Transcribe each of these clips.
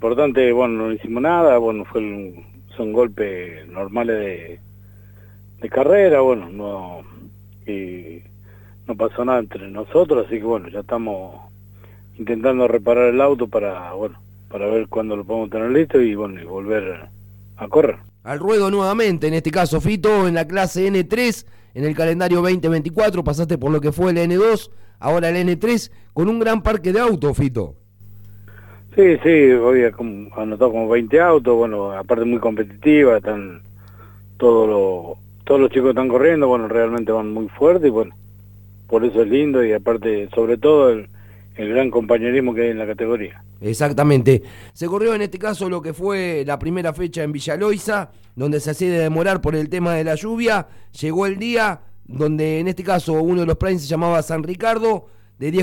Importante, bueno, no hicimos nada, bueno, son golpes normales de carrera, bueno, y no pasó nada entre nosotros, así que bueno, ya estamos intentando reparar el auto para ver cuándo lo podemos tener listo y bueno, y volver a correr. Al ruedo nuevamente, en este caso, Fito, en la clase N3, en el calendario 2024, pasaste por lo que fue el N2, ahora el N3, con un gran parque de autos, Fito. Sí, hoy anotado como 20 autos, bueno, aparte muy competitiva, están todos los chicos que están corriendo, bueno, realmente van muy fuerte y bueno, por eso es lindo y aparte, sobre todo, el gran compañerismo que hay en la categoría. Exactamente. Se corrió en este caso lo que fue la primera fecha en Villa Loisa, donde se hacía de demorar por el tema de la lluvia. Llegó el día donde en este caso uno de los primes se llamaba San Ricardo, de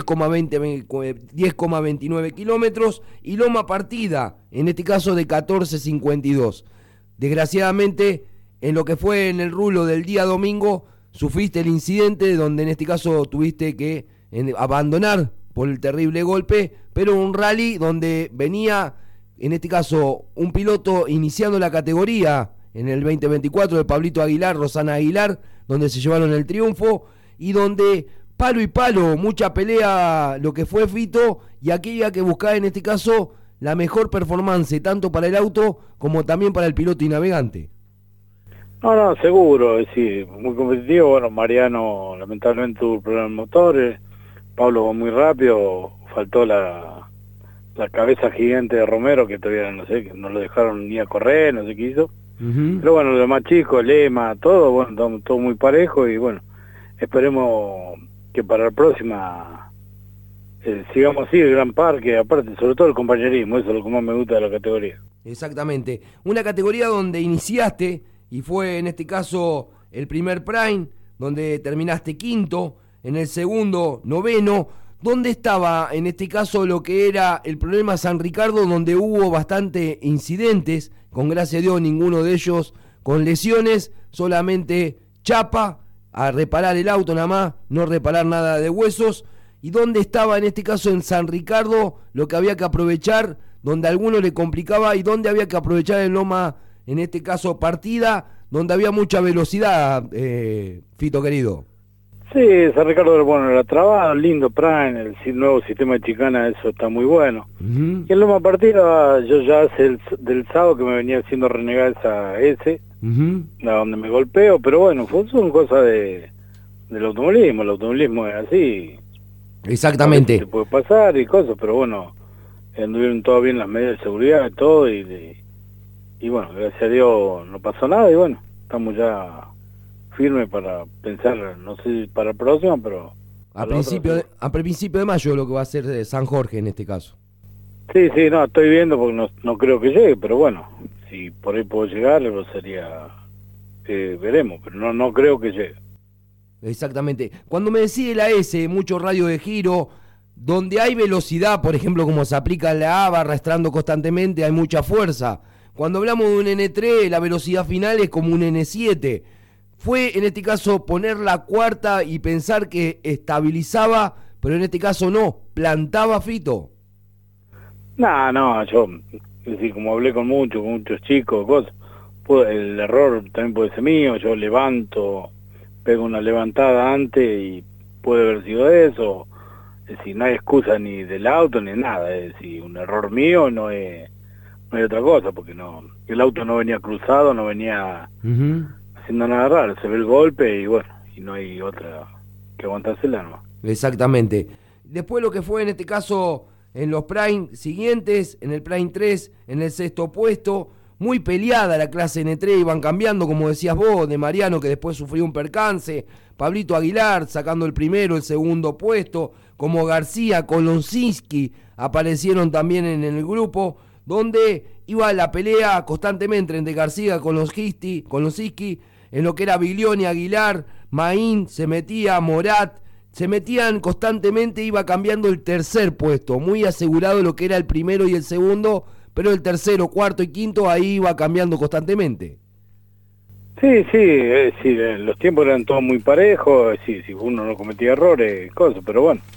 10,29 kilómetros, y loma partida, en este caso de 14,52. Desgraciadamente, en lo que fue en el rulo del día domingo, sufriste el incidente donde en este caso tuviste que abandonar por el terrible golpe, pero un rally donde venía, en este caso, un piloto iniciando la categoría en el 2024 de Pablito Aguilar, Rosana Aguilar, donde se llevaron el triunfo y donde palo y palo, mucha pelea lo que fue Fito, y aquí había que buscar en este caso la mejor performance, tanto para el auto como también para el piloto y navegante. No, seguro, es decir, muy competitivo, bueno, Mariano lamentablemente tuvo problemas motores, Pablo va muy rápido, faltó la cabeza gigante de Romero, que todavía no sé, que no lo dejaron ni a correr, no sé qué hizo. Pero bueno, los demás chicos, Lema, todo, bueno, todo muy parejo y bueno, esperemos que para la próxima sigamos así el gran parque, aparte, sobre todo el compañerismo, eso es lo que más me gusta de la categoría. Exactamente, una categoría donde iniciaste y fue en este caso el primer Prime, donde terminaste quinto, en el segundo, noveno. ¿Dónde estaba en este caso lo que era el problema San Ricardo, donde hubo bastante incidentes? Con gracia a Dios ninguno de ellos con lesiones, solamente chapa, a reparar el auto nada más, no reparar nada de huesos. ¿Y dónde estaba en este caso en San Ricardo lo que había que aprovechar, donde a alguno le complicaba y dónde había que aprovechar en loma, en este caso partida, donde había mucha velocidad, Fito querido? Sí, San Ricardo, bueno, la trabada, lindo Prime, el nuevo sistema de chicana, eso está muy bueno. Y en loma partida, yo ya hace del sábado que me venía haciendo renegar esa S, la donde me golpeo, pero bueno, son cosas del automovilismo, el automovilismo es así. Exactamente. Te puede pasar y cosas, pero bueno, anduvieron todo bien las medidas de seguridad y todo, y bueno, gracias a Dios no pasó nada, y bueno, estamos ya firme para pensar, no sé si para el próximo, pero a principio de mayo lo que va a ser San Jorge en este caso. Sí, no, estoy viendo porque no creo que llegue, pero bueno, si por ahí puedo llegar, lo sería, veremos, pero no creo que llegue. Exactamente. Cuando me decide la S, mucho radio de giro, donde hay velocidad, por ejemplo, como se aplica en la ABA, arrastrando constantemente, hay mucha fuerza. Cuando hablamos de un N3, la velocidad final es como un N7. Fue en este caso poner la cuarta y pensar que estabilizaba, pero en este caso no, plantaba, Fito. No, yo, es decir, como hablé con muchos chicos, cosas, el error también puede ser mío, yo levanto, pego una levantada antes y puede haber sido eso, es decir, no hay excusa ni del auto ni nada, es decir, un error mío no hay otra cosa, porque el auto no venía cruzado, no venía haciendo nada raro, se ve el golpe y bueno, y no hay otra que aguantársela nomás. Exactamente. Después lo que fue en este caso en los Prime siguientes, en el Prime 3, en el sexto puesto, muy peleada la clase N3, iban cambiando, como decías vos, de Mariano que después sufrió un percance, Pablito Aguilar sacando el primero, el segundo puesto, como García, Kolonsinski aparecieron también en el grupo, donde iba la pelea constantemente entre García, Kolonsinski, en lo que era Biglioni, Aguilar, Maín, se metía Morat, se metían constantemente, iba cambiando el tercer puesto, muy asegurado lo que era el primero y el segundo, pero el tercero, cuarto y quinto ahí iba cambiando constantemente. Sí, es decir, los tiempos eran todos muy parejos, es decir, si uno no cometía errores, cosas, pero bueno,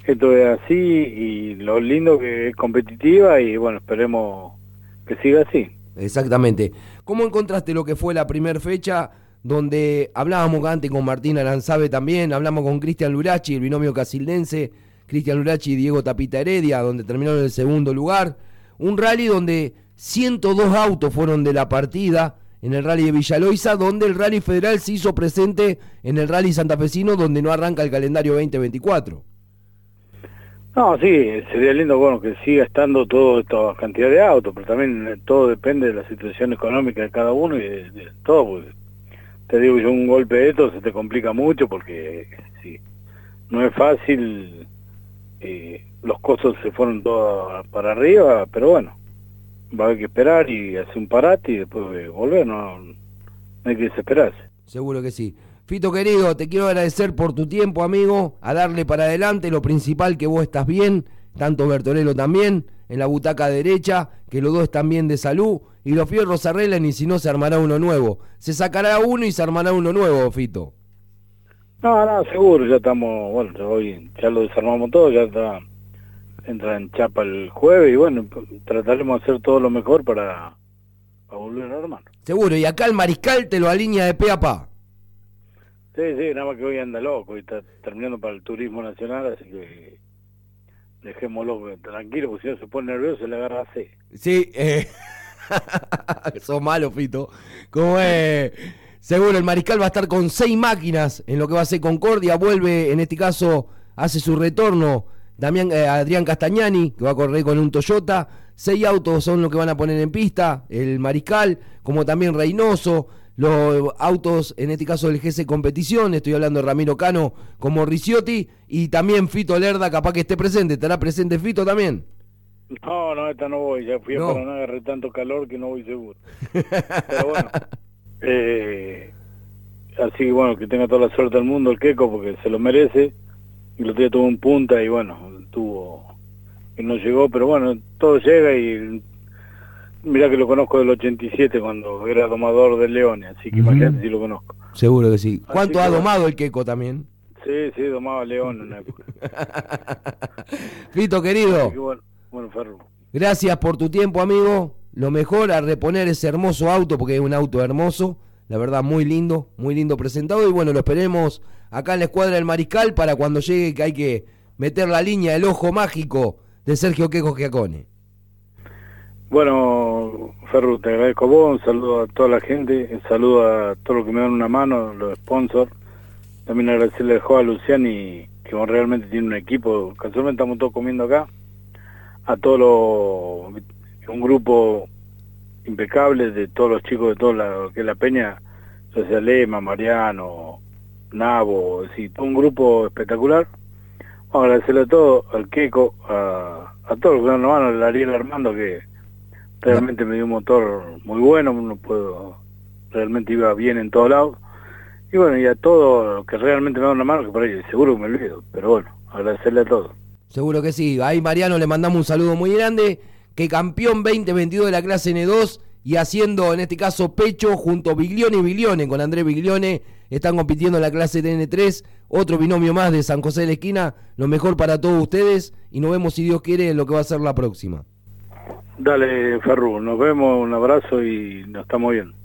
esto es así y lo lindo que es competitiva y bueno, esperemos que siga así. Exactamente. ¿Cómo encontraste lo que fue la primera fecha, donde hablábamos antes con Martín Aranzabe también, hablamos con Cristian Lurachi, el binomio casildense, Cristian Lurachi y Diego Tapita Heredia, donde terminaron en el segundo lugar? Un rally donde 102 autos fueron de la partida en el rally de Villa Loisa, donde el rally federal se hizo presente en el rally santafesino, donde no arranca el calendario 2024. No, sí, sería lindo, bueno, que siga estando toda esta cantidad de autos, pero también todo depende de la situación económica de cada uno y de todo, porque te digo yo, un golpe de esto se te complica mucho porque sí, no es fácil, los costos se fueron todos para arriba, pero bueno, va a haber que esperar y hacer un parate y después volver, no hay que desesperarse. Seguro que sí. Fito querido, te quiero agradecer por tu tiempo, amigo, a darle para adelante, lo principal que vos estás bien, tanto Bertorello también, en la butaca derecha, que los dos están bien de salud, y los fierros se arreglan y si no se armará uno nuevo. Se sacará uno y se armará uno nuevo, Fito. No, seguro, ya estamos, bueno, hoy ya lo desarmamos todo, ya está, entra en chapa el jueves y bueno, trataremos de hacer todo lo mejor para volver a armar. Seguro, y acá el Mariscal te lo alinea de pe a pa. Sí, nada más que hoy anda loco y está terminando para el turismo nacional, así que dejémoslo tranquilo, porque si no se pone nervioso se le agarra a C. Sí, sos malo, Fito. Como seguro, el Mariscal va a estar con 6 máquinas en lo que va a ser Concordia. Vuelve, en este caso, hace su retorno Adrián Castagnani, que va a correr con un Toyota. 6 autos son los que van a poner en pista, el Mariscal, como también Reynoso. Los autos, en este caso del GC Competición, estoy hablando de Ramiro Cano como Ricciotti, y también Fito Lerda, capaz que esté presente. ¿Estará presente Fito también? No, esta no voy, ya fui a Paraná, agarré tanto calor que no voy seguro. Pero bueno, así que bueno, que tenga toda la suerte del mundo el Queco, porque se lo merece, y el otro día tuvo un punta y bueno, y no llegó, pero bueno, todo llega y mirá que lo conozco del 87 cuando era domador de leones, así que imagínate si lo conozco. Seguro que sí. ¿Cuánto ha domado el Queco también? Sí, domaba león en una época. Fito querido, bueno, Ferro, gracias por tu tiempo, amigo. Lo mejor a reponer ese hermoso auto, porque es un auto hermoso, la verdad muy lindo presentado, y bueno, lo esperemos acá en la escuadra del Mariscal para cuando llegue, que hay que meter la línea, el ojo mágico de Sergio Queco Giacone. Bueno, Ferru, te agradezco a vos, un saludo a toda la gente, un saludo a todos los que me dan una mano, los sponsors. También agradecerle a Luciani, que realmente tiene un equipo, casualmente estamos todos comiendo acá, a un grupo impecable de todos los chicos de toda lo que es la peña, ya sea Lema, Mariano, Nabo, sí, todo un grupo espectacular. Vamos a agradecerle a todos, al Queco, a todos los que me dan una mano, al Ariel Armando, que realmente me dio un motor muy bueno, realmente iba bien en todos lados. Y bueno, y a todos los que realmente me dan una mano, que por ahí seguro que me olvido, pero bueno, agradecerle a todos. Seguro que sí. Ahí Mariano le mandamos un saludo muy grande, que campeón 2022 de la clase N2 y haciendo en este caso pecho junto a Biglione y Biglione, con Andrés Biglione, están compitiendo en la clase de N3, otro binomio más de San José de la Esquina. Lo mejor para todos ustedes y nos vemos, si Dios quiere, en lo que va a ser la próxima. Dale, Ferru, nos vemos, un abrazo y nos estamos viendo.